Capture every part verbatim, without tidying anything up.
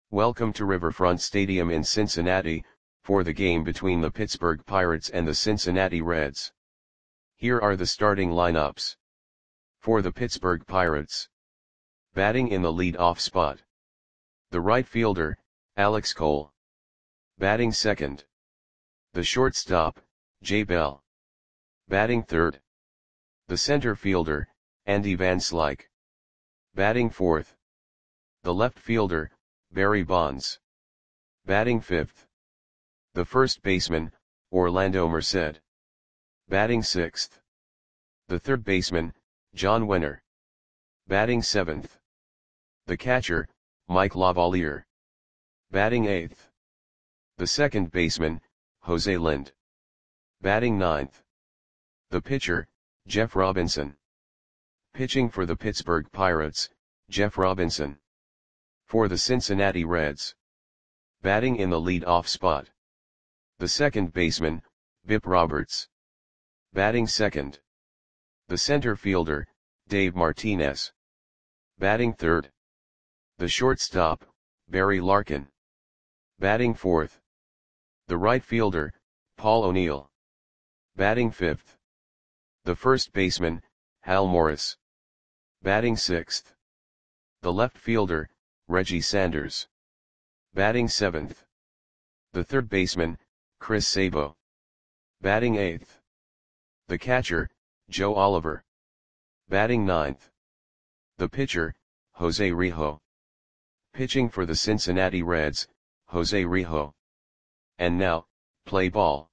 Welcome to Riverfront Stadium in Cincinnati, for the game between the Pittsburgh Pirates and the Cincinnati Reds. Here are the starting lineups. For the Pittsburgh Pirates. Batting in the lead-off spot. The right fielder, Alex Cole. Batting second. The shortstop, Jay Bell. Batting third. The center fielder, Andy Van Slyke. Batting fourth. The left fielder, Barry Bonds. Batting fifth. The first baseman, Orlando Merced. Batting sixth. The third baseman, John Wenner. Batting seventh. The catcher, Mike Lavalier. Batting eighth. The second baseman, Jose Lind. Batting ninth. The pitcher, Jeff Robinson. Pitching for the Pittsburgh Pirates, Jeff Robinson. For the Cincinnati Reds. Batting in the lead-off spot. The second baseman, Bip Roberts. Batting second. The center fielder, Dave Martinez. Batting third. The shortstop, Barry Larkin. Batting fourth. The right fielder, Paul O'Neill. Batting fifth. The first baseman, Hal Morris. Batting sixth. The left fielder, Reggie Sanders. Batting seventh. The third baseman, Chris Sabo. Batting eighth. The catcher, Joe Oliver. Batting ninth. The pitcher, Jose Rijo. Pitching for the Cincinnati Reds, Jose Rijo. And now, play ball.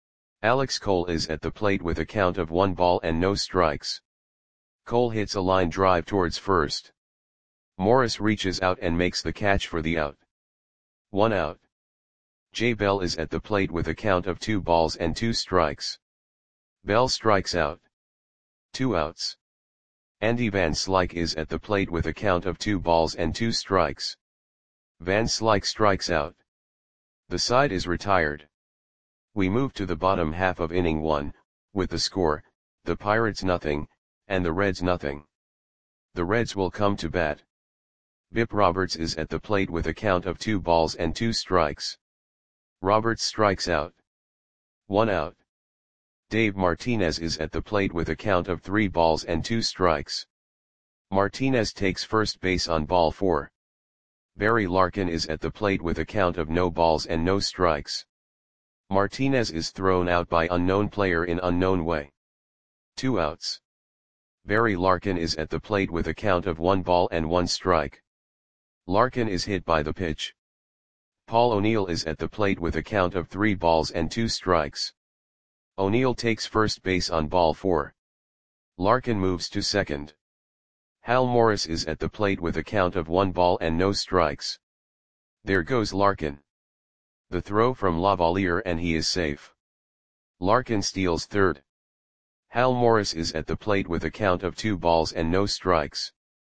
Alex Cole is at the plate with a count of one ball and no strikes. Cole hits a line drive towards first. Morris reaches out and makes the catch for the out. One out. Jay Bell is at the plate with a count of two balls and two strikes. Bell strikes out. Two outs. Andy Van Slyke is at the plate with a count of two balls and two strikes. Van Slyke strikes out. The side is retired. We move to the bottom half of inning one, with the score, the Pirates nothing, and the Reds nothing. The Reds will come to bat. Bip Roberts is at the plate with a count of two balls and two strikes. Roberts strikes out. One out. Dave Martinez is at the plate with a count of three balls and two strikes. Martinez takes first base on ball four. Barry Larkin is at the plate with a count of no balls and no strikes. Martinez is thrown out by unknown player in unknown way. Two outs. Barry Larkin is at the plate with a count of one ball and one strike. Larkin is hit by the pitch. Paul O'Neill is at the plate with a count of three balls and two strikes. O'Neill takes first base on ball four. Larkin moves to second. Hal Morris is at the plate with a count of one ball and no strikes. There goes Larkin. The throw from Lavalier and he is safe. Larkin steals third. Hal Morris is at the plate with a count of two balls and no strikes.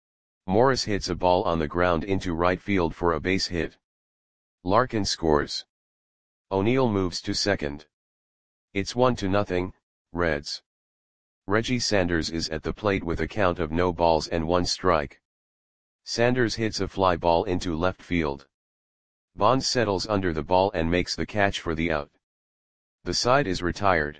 Morris hits a ball on the ground into right field for a base hit. Larkin scores. O'Neill moves to second. It's one to nothing, Reds. Reggie Sanders is at the plate with a count of no balls and one strike. Sanders hits a fly ball into left field. Bonds settles under the ball and makes the catch for the out. The side is retired.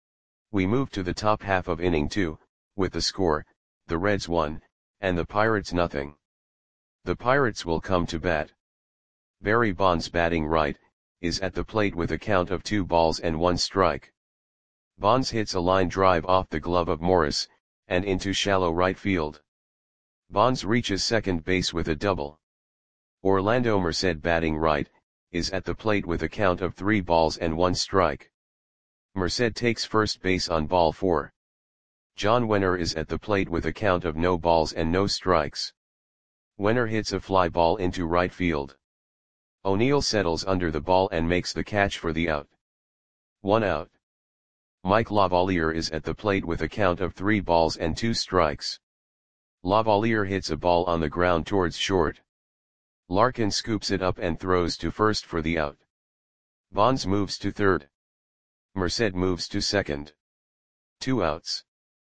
We move to the top half of inning two, with the score, the Reds one, and the Pirates nothing. The Pirates will come to bat. Barry Bonds batting right, is at the plate with a count of two balls and one strike. Bonds hits a line drive off the glove of Morris, and into shallow right field. Bonds reaches second base with a double. Orlando Merced batting right, is at the plate with a count of three balls and one strike. Merced takes first base on ball four. John Wenner is at the plate with a count of no balls and no strikes. Wenner hits a fly ball into right field. O'Neill settles under the ball and makes the catch for the out. One out. Mike Lavalier is at the plate with a count of three balls and two strikes. Lavalier hits a ball on the ground towards short. Larkin scoops it up and throws to first for the out. Bonds moves to third. Merced moves to second. Two outs.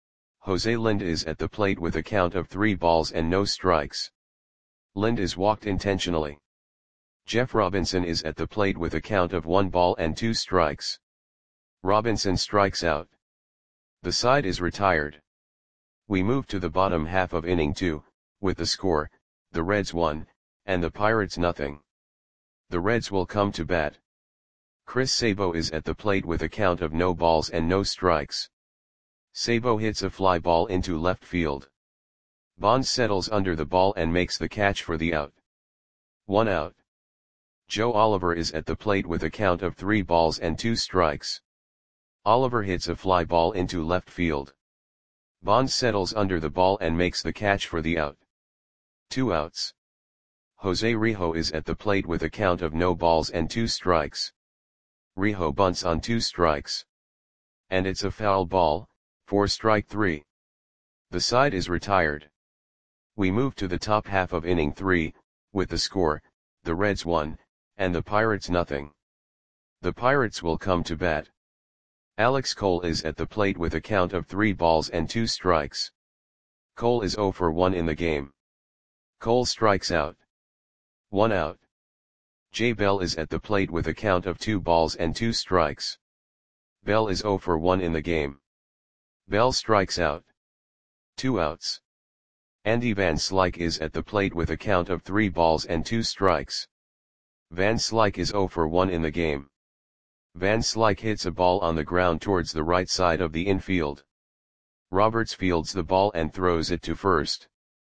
Jose Lind is at the plate with a count of three balls and no strikes. Lind is walked intentionally. Jeff Robinson is at the plate with a count of one ball and two strikes. Robinson strikes out. The side is retired. We move to the bottom half of inning two, with the score, the Reds one, and the Pirates nothing. The Reds will come to bat. Chris Sabo is at the plate with a count of no balls and no strikes. Sabo hits a fly ball into left field. Bonds settles under the ball and makes the catch for the out. One out. Joe Oliver is at the plate with a count of three balls and two strikes. Oliver hits a fly ball into left field. Bonds settles under the ball and makes the catch for the out. Two outs. Jose Rijo is at the plate with a count of no balls and two strikes. Rijo bunts on two strikes. And it's a foul ball, for strike three. The side is retired. We move to the top half of inning three, with the score, the Reds one, and the Pirates nothing. The Pirates will come to bat. Alex Cole is at the plate with a count of three balls and two strikes. Cole is zero for one in the game. Cole strikes out. One out. Jay Bell is at the plate with a count of two balls and two strikes. Bell is zero for one in the game. Bell strikes out. Two outs. Andy Van Slyke is at the plate with a count of three balls and two strikes. Van Slyke is zero for one in the game. Van Slyke hits a ball on the ground towards the right side of the infield. Roberts fields the ball and throws it to first.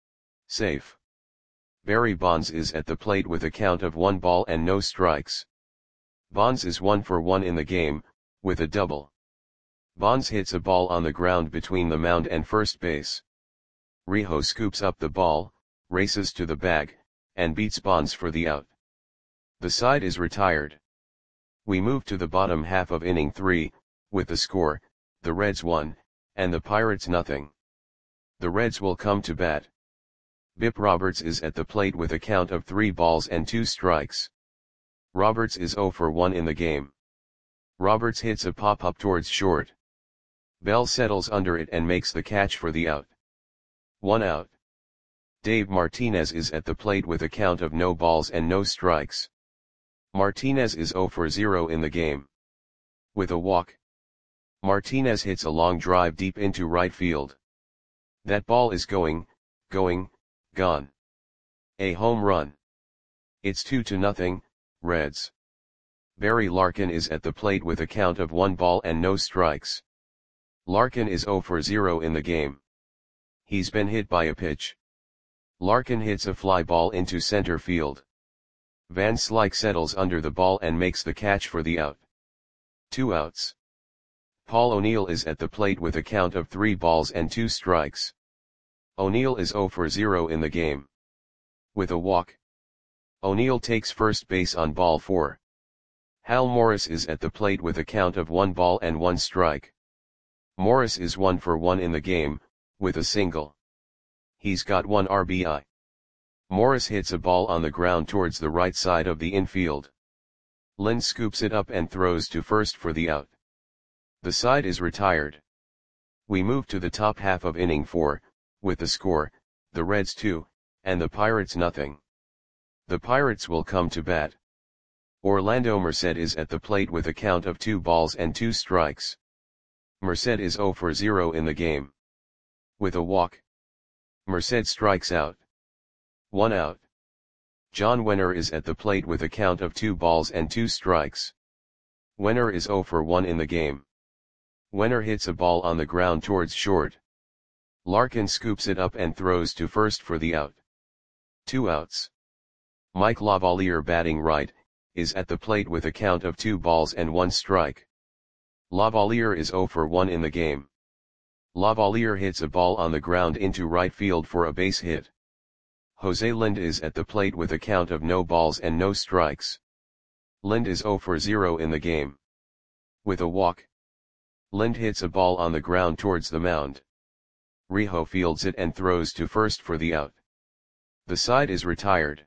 Safe. Barry Bonds is at the plate with a count of one ball and no strikes. Bonds is one for one in the game, with a double. Bonds hits a ball on the ground between the mound and first base. Rijo scoops up the ball, races to the bag, and beats Bonds for the out. The side is retired. We move to the bottom half of inning three, with the score, the Reds one, and the Pirates nothing. The Reds will come to bat. Bip Roberts is at the plate with a count of three balls and two strikes. Roberts is zero for one in the game. Roberts hits a pop-up towards short. Bell settles under it and makes the catch for the out. One out. Dave Martinez is at the plate with a count of no balls and no strikes. Martinez is zero for zero in the game. With a walk. Martinez hits a long drive deep into right field. That ball is going, going, gone. A home run. It's two to nothing, Reds. Barry Larkin is at the plate with a count of one ball and no strikes. Larkin is zero for zero in the game. He's been hit by a pitch. Larkin hits a fly ball into center field. Van Slyke settles under the ball and makes the catch for the out. Two outs. Paul O'Neill is at the plate with a count of three balls and two strikes. O'Neill is zero for zero in the game. With a walk. O'Neill takes first base on ball four. Hal Morris is at the plate with a count of one ball and one strike. Morris is one for one in the game, with a single. He's got one R B I. Morris hits a ball on the ground towards the right side of the infield. Lynn scoops it up and throws to first for the out. The side is retired. We move to the top half of inning four, with the score, the Reds two, and the Pirates nothing. The Pirates will come to bat. Orlando Merced is at the plate with a count of two balls and two strikes. Merced is zero for zero in the game. With a walk. Merced strikes out. One out. John Wenner is at the plate with a count of two balls and two strikes. Wenner is zero for one in the game. Wenner hits a ball on the ground towards short. Larkin scoops it up and throws to first for the out. Two outs. Mike Lavalier, batting right, is at the plate with a count of two balls and one strike. Lavalier is zero for one in the game. Lavalier hits a ball on the ground into right field for a base hit. Jose Lind is at the plate with a count of no balls and no strikes. Lind is zero for zero in the game. With a walk. Lind hits a ball on the ground towards the mound. Rijo fields it and throws to first for the out. The side is retired.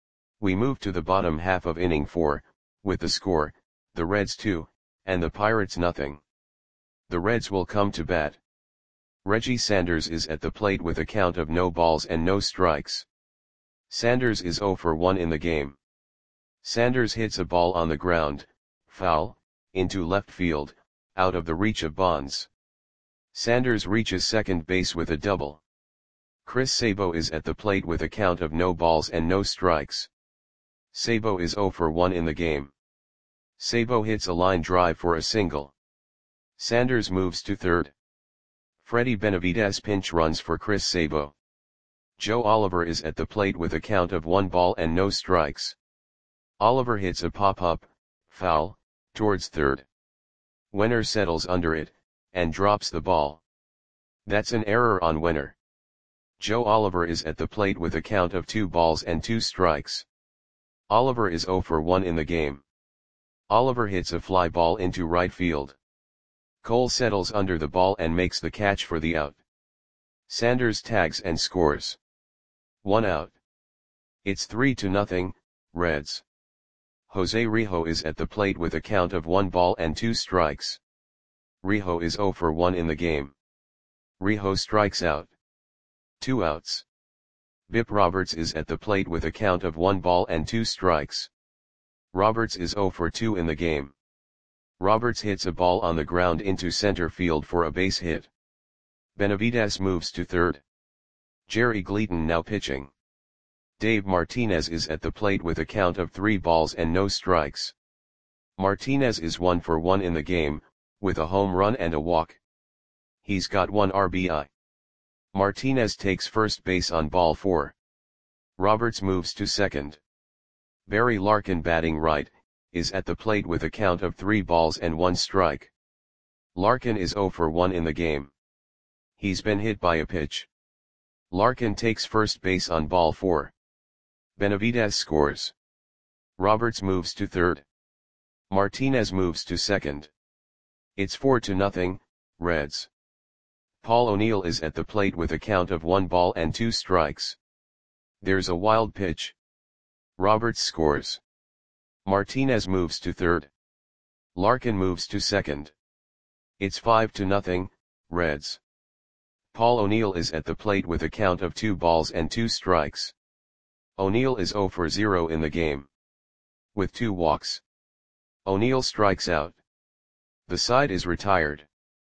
We move to the bottom half of inning four, with the score, the Reds two, and the Pirates nothing. The Reds will come to bat. Reggie Sanders is at the plate with a count of no balls and no strikes. Sanders is zero for one in the game. Sanders hits a ball on the ground, foul, into left field, out of the reach of Bonds. Sanders reaches second base with a double. Chris Sabo is at the plate with a count of no balls and no strikes. Sabo is zero for one in the game. Sabo hits a line drive for a single. Sanders moves to third. Freddie Benavidez pinch runs for Chris Sabo. Joe Oliver is at the plate with a count of one ball and no strikes. Oliver hits a pop-up, foul, towards third. Wenner settles under it, and drops the ball. That's an error on Wenner. Joe Oliver is at the plate with a count of two balls and two strikes. Oliver is zero for one in the game. Oliver hits a fly ball into right field. Cole settles under the ball and makes the catch for the out. Sanders tags and scores. One out. It's three to nothing, Reds. Jose Rijo is at the plate with a count of one ball and two strikes. Rijo is zero for one in the game. Rijo strikes out. Two outs. Bip Roberts is at the plate with a count of one ball and two strikes. Roberts is zero for two in the game. Roberts hits a ball on the ground into center field for a base hit. Benavidez moves to third. Jerry Gleaton now pitching. Dave Martinez is at the plate with a count of three balls and no strikes. Martinez is one for one in the game, with a home run and a walk. He's got one R B I. Martinez takes first base on ball four. Roberts moves to second. Barry Larkin batting right, is at the plate with a count of three balls and one strike. Larkin is zero for one in the game. He's been hit by a pitch. Larkin takes first base on ball four. Benavidez scores. Roberts moves to third. Martinez moves to second. It's four to nothing, Reds. Paul O'Neill is at the plate with a count of one ball and two strikes. There's a wild pitch. Roberts scores. Martinez moves to third. Larkin moves to second. It's five to nothing, Reds. Paul O'Neill is at the plate with a count of two balls and two strikes. O'Neill is zero for zero in the game. With two walks. O'Neill strikes out. The side is retired.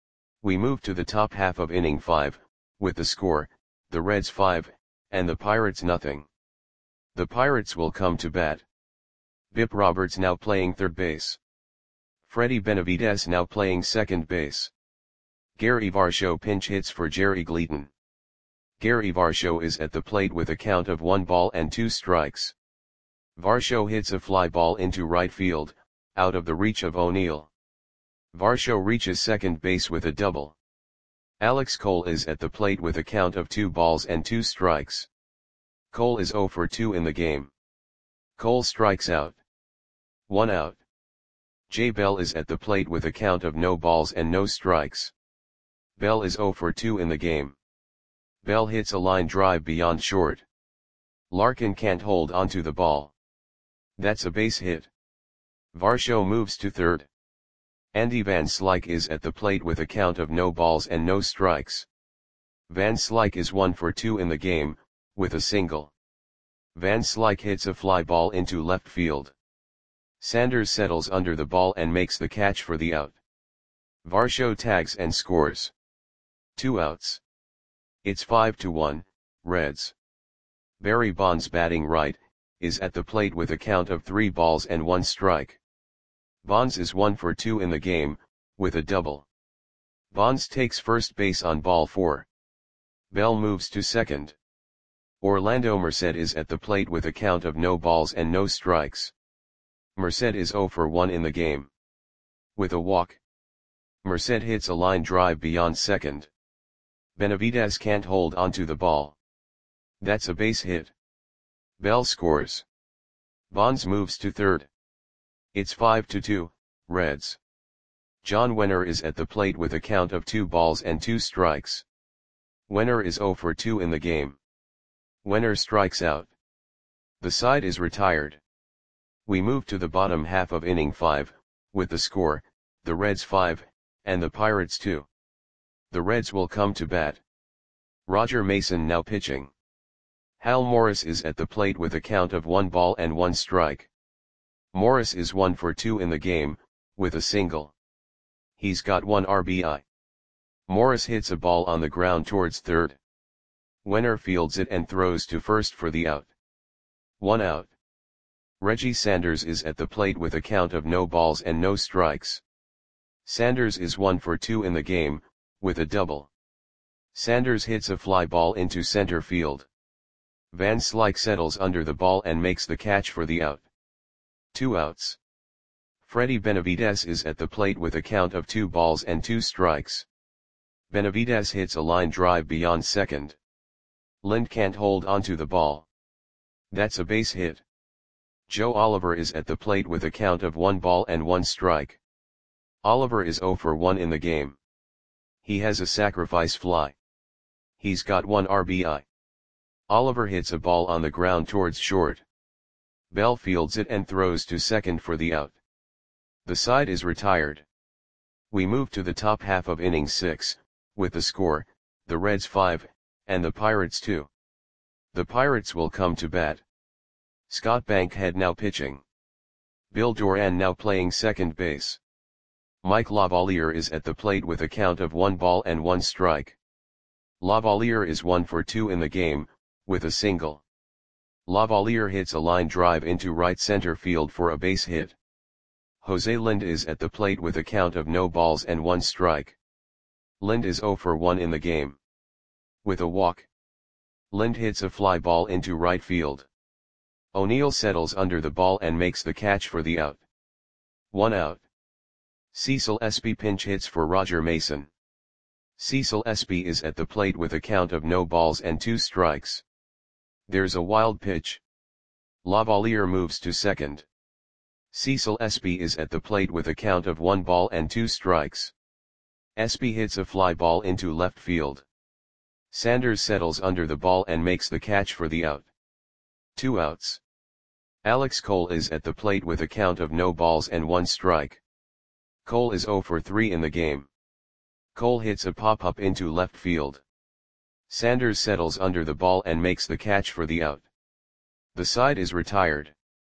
We move to the top half of inning five, with the score, the Reds five, and the Pirates nothing. The Pirates will come to bat. Bip Roberts now playing third base. Freddie Benavidez now playing second base. Gary Varsho pinch hits for Jerry Gleaton. Gary Varsho is at the plate with a count of one ball and two strikes. Varsho hits a fly ball into right field, out of the reach of O'Neill. Varsho reaches second base with a double. Alex Cole is at the plate with a count of two balls and two strikes. Cole is zero for two in the game. Cole strikes out. One out. Jay Bell is at the plate with a count of no balls and no strikes. Bell is zero for two in the game. Bell hits a line drive beyond short. Larkin can't hold onto the ball. That's a base hit. Varsho moves to third. Andy Van Slyke is at the plate with a count of no balls and no strikes. Van Slyke is one for two in the game, with a single. Van Slyke hits a fly ball into left field. Sanders settles under the ball and makes the catch for the out. Varsho tags and scores. Two outs. It's five to one, Reds. Barry Bonds batting right, is at the plate with a count of three balls and one strike. Bonds is one for two in the game, with a double. Bonds takes first base on ball four. Bell moves to second. Orlando Merced is at the plate with a count of no balls and no strikes. Merced is zero for one in the game. With a walk. Merced hits a line drive beyond second. Benavidez can't hold onto the ball. That's a base hit. Bell scores. Bonds moves to third. It's five to two, Reds. John Wenner is at the plate with a count of two balls and two strikes. Wenner is zero for two in the game. Wenner strikes out. The side is retired. We move to the bottom half of inning five, with the score, the Reds five, and the Pirates two. The Reds will come to bat. Roger Mason now pitching. Hal Morris is at the plate with a count of one ball and one strike. Morris is one for two in the game, with a single. He's got one R B I. Morris hits a ball on the ground towards third. Wenner fields it and throws to first for the out. One out. Reggie Sanders is at the plate with a count of no balls and no strikes. Sanders is one for two in the game, with a double. Sanders hits a fly ball into center field. Van Slyke settles under the ball and makes the catch for the out. Two outs. Freddie Benavidez is at the plate with a count of two balls and two strikes. Benavidez hits a line drive beyond second. Lind can't hold onto the ball. That's a base hit. Joe Oliver is at the plate with a count of one ball and one strike. Oliver is zero for one in the game. He has a sacrifice fly. He's got one R B I. Oliver hits a ball on the ground towards short. Bell fields it and throws to second for the out. The side is retired. We move to the top half of inning six, with the score, the Reds five, and the Pirates two. The Pirates will come to bat. Scott Bankhead now pitching. Bill Doran now playing second base. Mike Lavalier is at the plate with a count of one ball and one strike. Lavalier is one for two in the game, with a single. Lavalier hits a line drive into right center field for a base hit. Jose Lind is at the plate with a count of no balls and one strike. Lind is zero for one in the game. With a walk. Lind hits a fly ball into right field. O'Neill settles under the ball and makes the catch for the out. One out. Cecil Espy pinch hits for Roger Mason. Cecil Espy is at the plate with a count of no balls and two strikes. There's a wild pitch. Lavalier moves to second. Cecil Espy is at the plate with a count of one ball and two strikes. Espy hits a fly ball into left field. Sanders settles under the ball and makes the catch for the out. Two outs. Alex Cole is at the plate with a count of no balls and one strike. Cole is zero for three in the game. Cole hits a pop-up into left field. Sanders settles under the ball and makes the catch for the out. The side is retired.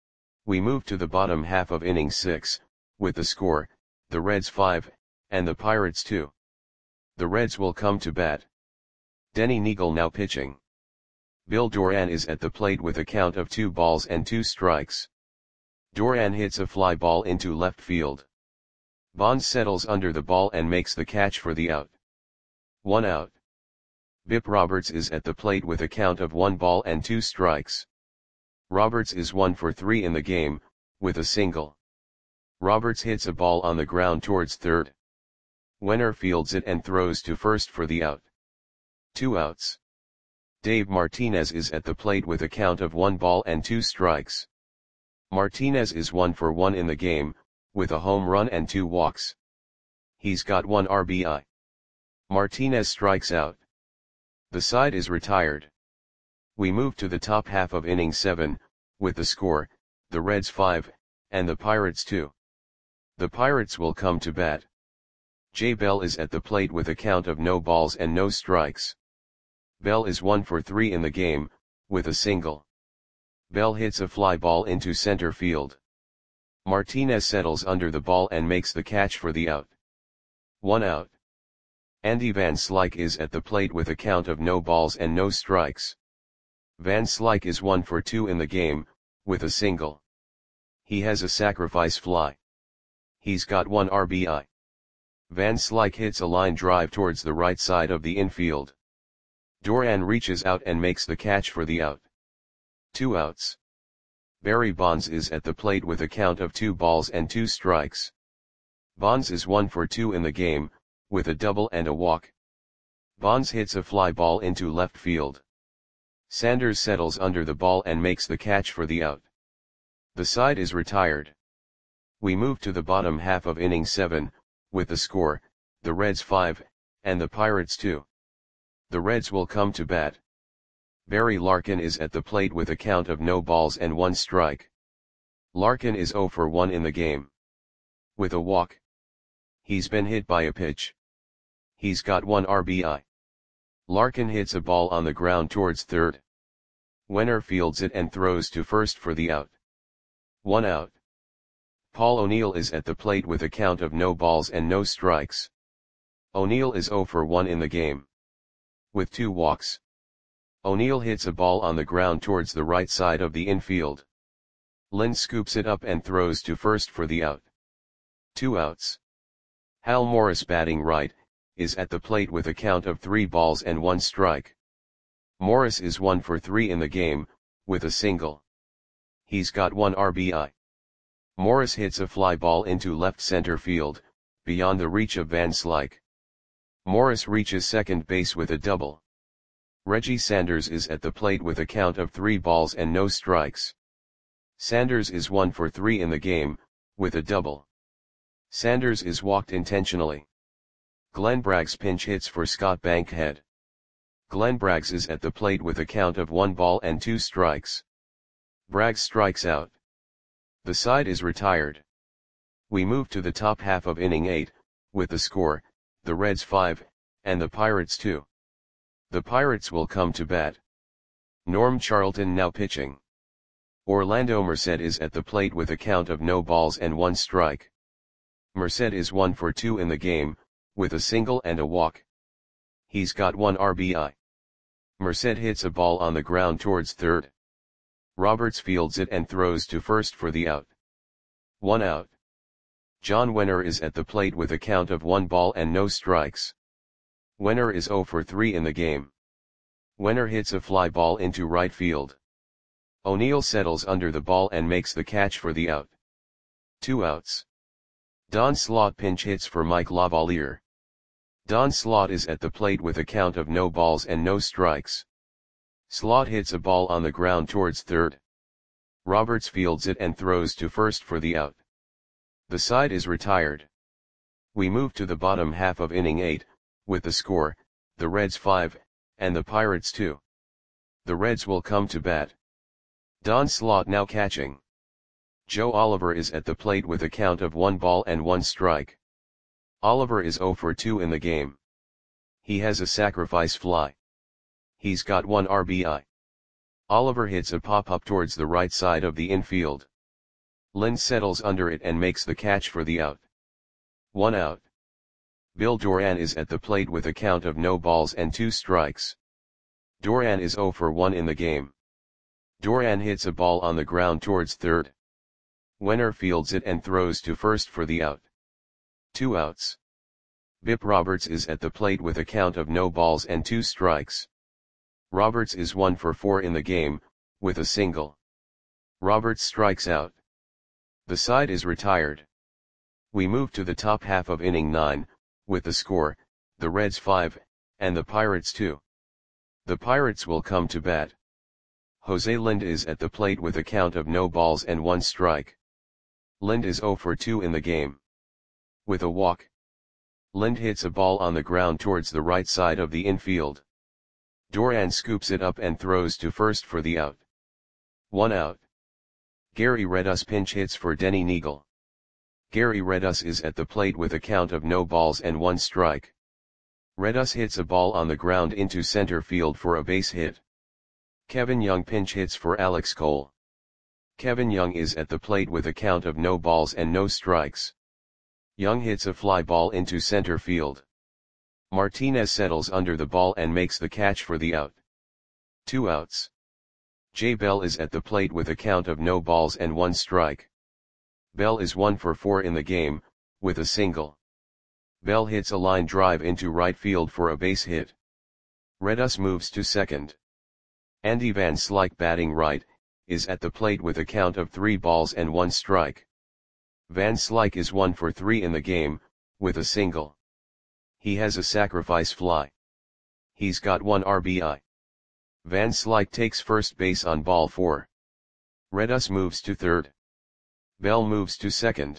We move to the bottom half of inning six, with the score, the Reds five, and the Pirates two. The Reds will come to bat. Denny Neagle now pitching. Bill Doran is at the plate with a count of two balls and two strikes. Doran hits a fly ball into left field. Bonds settles under the ball and makes the catch for the out. One out. Bip Roberts is at the plate with a count of one ball and two strikes. Roberts is one for three in the game, with a single. Roberts hits a ball on the ground towards third. Wenner fields it and throws to first for the out. Two outs. Dave Martinez is at the plate with a count of one ball and two strikes. Martinez is one for one in the game, with a home run and two walks. He's got one R B I. Martinez strikes out. The side is retired. We move to the top half of inning seven, with the score, the Reds five, and the Pirates two. The Pirates will come to bat. Jay Bell is at the plate with a count of no balls and no strikes. Bell is one for three in the game, with a single. Bell hits a fly ball into center field. Martinez settles under the ball and makes the catch for the out. One out. Andy Van Slyke is at the plate with a count of no balls and no strikes. Van Slyke is one for two in the game, with a single. He has a sacrifice fly. He's got one R B I. Van Slyke hits a line drive towards the right side of the infield. Doran reaches out and makes the catch for the out. Two outs. Barry Bonds is at the plate with a count of two balls and two strikes. Bonds is one for two in the game, with a double and a walk. Bonds hits a fly ball into left field. Sanders settles under the ball and makes the catch for the out. The side is retired. We move to the bottom half of inning seven, with the score, the Reds five, and the Pirates two. The Reds will come to bat. Barry Larkin is at the plate with a count of no balls and one strike. Larkin is zero for one in the game. With a walk. He's been hit by a pitch. He's got one R B I. Larkin hits a ball on the ground towards third. Wenner fields it and throws to first for the out. One out. Paul O'Neill is at the plate with a count of no balls and no strikes. O'Neill is zero for one in the game. With two walks. O'Neill hits a ball on the ground towards the right side of the infield. Lind scoops it up and throws to first for the out. Two outs. Hal Morris, batting right, is at the plate with a count of three balls and one strike. Morris is one for three in the game, with a single. He's got one R B I. Morris hits a fly ball into left center field, beyond the reach of Van Slyke. Morris reaches second base with a double. Reggie Sanders is at the plate with a count of three balls and no strikes. Sanders is one for three in the game, with a double. Sanders is walked intentionally. Glenn Braggs pinch hits for Scott Bankhead. Glenn Braggs is at the plate with a count of one ball and two strikes. Braggs strikes out. The side is retired. We move to the top half of inning eight, with the score, the Reds five, and the Pirates two. The Pirates will come to bat. Norm Charlton now pitching. Orlando Merced is at the plate with a count of no balls and one strike. Merced is one for two in the game, with a single and a walk. He's got one R B I. Merced hits a ball on the ground towards third. Roberts fields it and throws to first for the out. One out. John Wenner is at the plate with a count of one ball and no strikes. Wenner is zero for three in the game. Wenner hits a fly ball into right field. O'Neill settles under the ball and makes the catch for the out. Two outs. Don Slaught pinch hits for Mike Lavalier. Don Slaught is at the plate with a count of no balls and no strikes. Slaught hits a ball on the ground towards third. Roberts fields it and throws to first for the out. The side is retired. We move to the bottom half of inning eight, with the score, the Reds five, and the Pirates two. The Reds will come to bat. Don Slaught now catching. Joe Oliver is at the plate with a count of one ball and one strike. Oliver is zero for two in the game. He has a sacrifice fly. He's got one R B I. Oliver hits a pop-up towards the right side of the infield. Lind settles under it and makes the catch for the out. One out. Bill Doran is at the plate with a count of no balls and two strikes. Doran is zero for one in the game. Doran hits a ball on the ground towards third. Wenner fields it and throws to first for the out. Two outs. Bip Roberts is at the plate with a count of no balls and two strikes. Roberts is one for four in the game, with a single. Roberts strikes out. The side is retired. We move to the top half of inning nine, with the score, the Reds five, and the Pirates two. The Pirates will come to bat. Jose Lind is at the plate with a count of no balls and one strike. Lind is zero for two in the game. With a walk. Lind hits a ball on the ground towards the right side of the infield. Doran scoops it up and throws to first for the out. One out. Gary Redus pinch hits for Denny Neagle. Gary Redus is at the plate with a count of no balls and one strike. Redus hits a ball on the ground into center field for a base hit. Kevin Young pinch hits for Alex Cole. Kevin Young is at the plate with a count of no balls and no strikes. Young hits a fly ball into center field. Martinez settles under the ball and makes the catch for the out. Two outs. Jay Bell is at the plate with a count of no balls and one strike. Bell is one for four in the game, with a single. Bell hits a line drive into right field for a base hit. Redus moves to second. Andy Van Slyke, batting right, is at the plate with a count of three balls and one strike. Van Slyke is one for three in the game, with a single. He has a sacrifice fly. He's got one R B I. Van Slyke takes first base on ball four. Redus moves to third. Bell moves to second.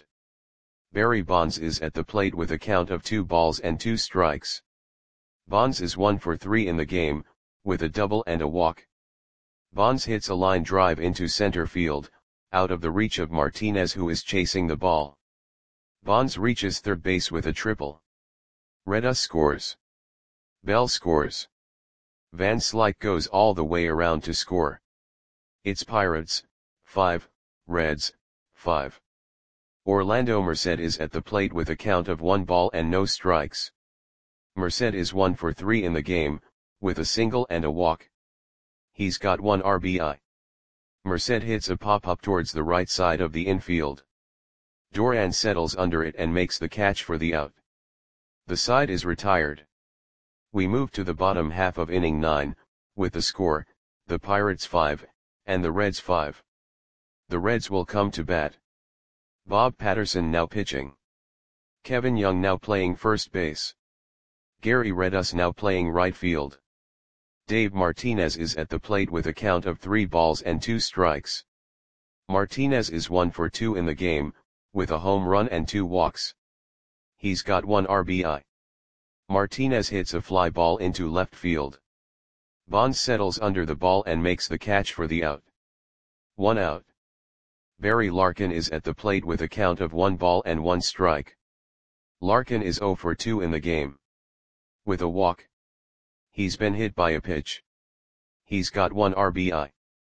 Barry Bonds is at the plate with a count of two balls and two strikes. Bonds is one for three in the game, with a double and a walk. Bonds hits a line drive into center field, out of the reach of Martinez, who is chasing the ball. Bonds reaches third base with a triple. Redus scores. Bell scores. Van Slyke goes all the way around to score. It's Pirates, five, Reds, five. Orlando Merced is at the plate with a count of one ball and no strikes. Merced is one for three in the game, with a single and a walk. He's got one R B I. Merced hits a pop-up towards the right side of the infield. Duran settles under it and makes the catch for the out. The side is retired. We move to the bottom half of inning nine, with the score, the Pirates five, and the Reds five. The Reds will come to bat. Bob Patterson now pitching. Kevin Young now playing first base. Gary Redus now playing right field. Dave Martinez is at the plate with a count of three balls and two strikes. Martinez is one for two in the game, with a home run and two walks. He's got one R B I. Martinez hits a fly ball into left field. Bonds settles under the ball and makes the catch for the out. One out. Barry Larkin is at the plate with a count of one ball and one strike. Larkin is zero for two in the game. With a walk. He's been hit by a pitch. He's got one R B I.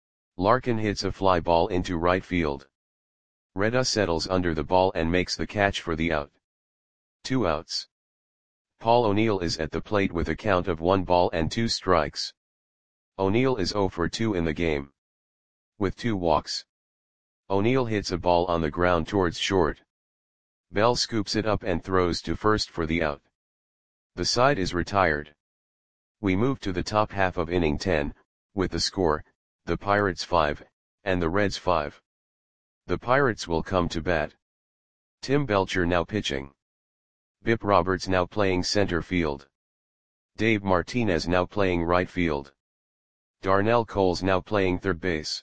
Larkin hits a fly ball into right field. Redus settles under the ball and makes the catch for the out. Two outs. Paul O'Neill is at the plate with a count of one ball and two strikes. O'Neill is zero for two in the game. With two walks. O'Neill hits a ball on the ground towards short. Bell scoops it up and throws to first for the out. The side is retired. We move to the top half of inning ten, with the score, the Pirates five, and the Reds five. The Pirates will come to bat. Tim Belcher now pitching. Bip Roberts now playing center field. Dave Martinez now playing right field. Darnell Coles now playing third base.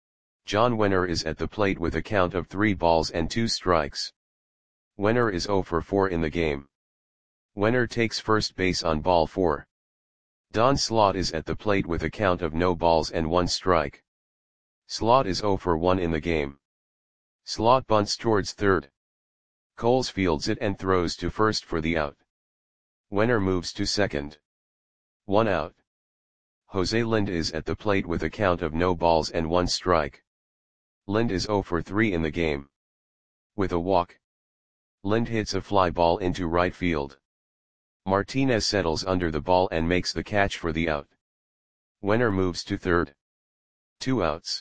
John Wenner is at the plate with a count of three balls and two strikes. Wenner is zero for four in the game. Wenner takes first base on ball four. Don Slaught is at the plate with a count of no balls and one strike. Slaught is zero for one in the game. Slaught bunts towards third. Coles fields it and throws to first for the out. Wenner moves to second. One out. Jose Lind is at the plate with a count of no balls and one strike. Lind is zero for three in the game. With a walk. Lind hits a fly ball into right field. Martinez settles under the ball and makes the catch for the out. Wenner moves to third. Two outs.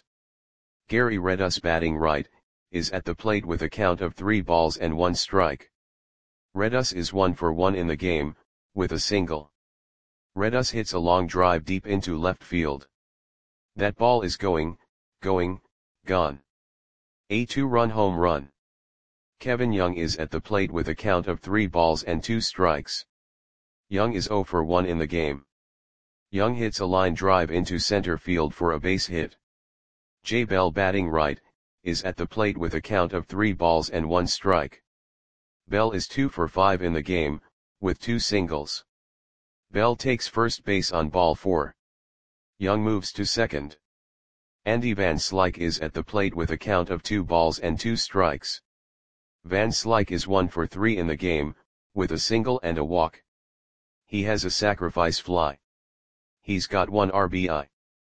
Gary Redus batting right, is at the plate with a count of three balls and one strike. Redus is one for one in the game, with a single. Redus hits a long drive deep into left field. That ball is going, going, gone. A two-run home run. Kevin Young is at the plate with a count of three balls and two strikes. Young is zero for one in the game. Young hits a line drive into center field for a base hit. Jay Bell batting right, is at the plate with a count of three balls and one strike. Bell is two for five in the game, with two singles. Bell takes first base on ball four. Young moves to second. Andy Van Slyke is at the plate with a count of two balls and two strikes. Van Slyke is one for three in the game, with a single and a walk. He has a sacrifice fly. He's got one R B I.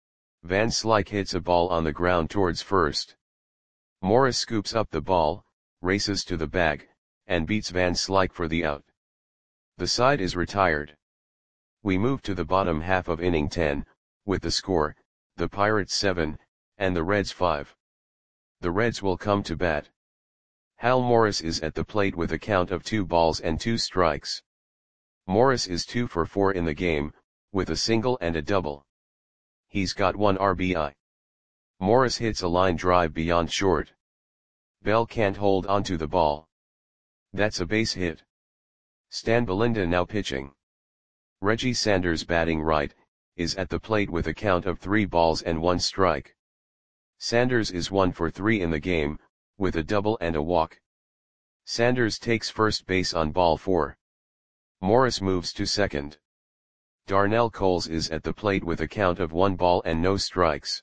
Van Slyke hits a ball on the ground towards first. Morris scoops up the ball, races to the bag, and beats Van Slyke for the out. The side is retired. We move to the bottom half of inning ten, with the score, the Pirates seven, and the Reds five. The Reds will come to bat. Hal Morris is at the plate with a count of two balls and two strikes. Morris is two for four in the game, with a single and a double. He's got one R B I. Morris hits a line drive beyond short. Bell can't hold onto the ball. That's a base hit. Stan Belinda now pitching. Reggie Sanders batting right, is at the plate with a count of three balls and one strike. Sanders is one for three in the game, with a double and a walk. Sanders takes first base on ball four. Morris moves to second. Darnell Coles is at the plate with a count of one ball and no strikes.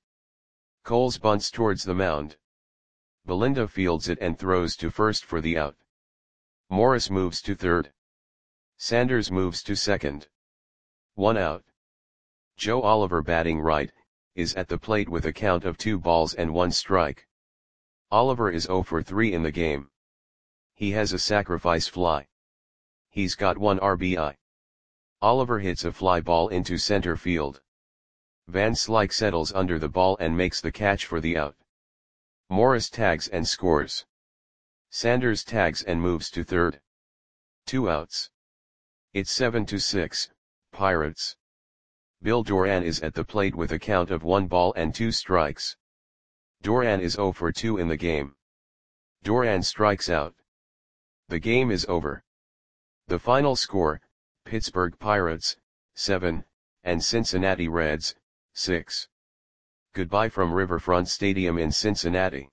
Coles bunts towards the mound. Belinda fields it and throws to first for the out. Morris moves to third. Sanders moves to second. One out. Joe Oliver batting right, is at the plate with a count of two balls and one strike. Oliver is zero for three in the game. He has a sacrifice fly. He's got one R B I. Oliver hits a fly ball into center field. Van Slyke settles under the ball and makes the catch for the out. Morris tags and scores. Sanders tags and moves to third. Two outs. It's seven to six, Pirates. Bill Doran is at the plate with a count of one ball and two strikes. Doran is zero for two in the game. Doran strikes out. The game is over. The final score, Pittsburgh Pirates, seven, and Cincinnati Reds, six. Goodbye from Riverfront Stadium in Cincinnati.